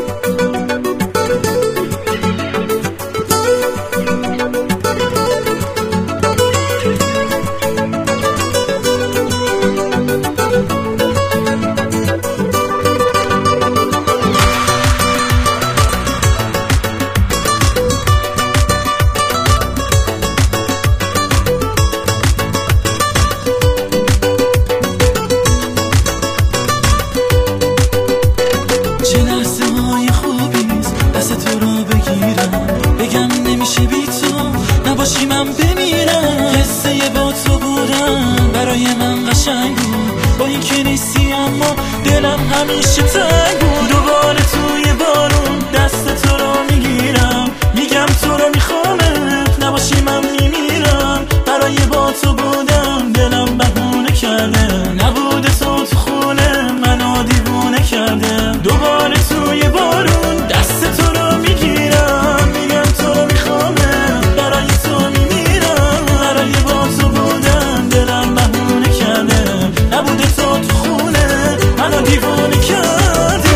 نباشی من بمیرم. قصه با تو بودن برای من قشنگ بود، با اینکه نیستی اما دلم همیشه تنگ بود. دوباره توی بارون دست تو رو میگیرم، میگم تو رو میخوامت، نباشی من میمیرم. برای با تو بودن دلم بهونه کرده، نبوده تو تو خونه منو دیوونه کرده. دوباره توی بارون دست تو رو میگیرم، میگم تو رو میخوامت، برای تو میمیرم. برای با تو بودن دلم بهونه کرده، نبوده تو تو خونه منو دیوونه کرده.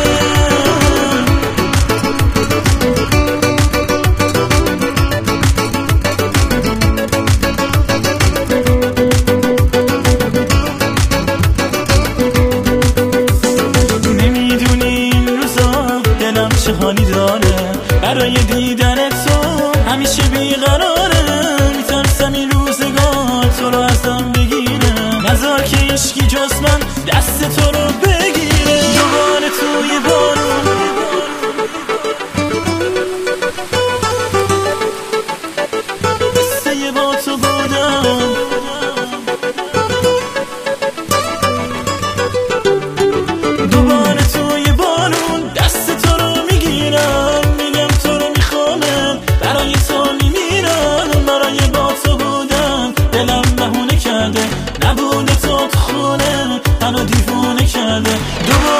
چه حالی داره برای دیدن تو، همیشه بیقراره. میترسم این روزگار تو رو ازم بگیره، نذار که عشقی جز من دست تو رو بگیره. دوباره توی بارون قصه با تو بودم، دوباره توی بارون دست تو رو میگیرم، میگم تو رو میخوامم، برای تو میمیرم. برای با تو بودم دلم بهونه کرده، نبوده تو تو خونه منو دیوونه کرده.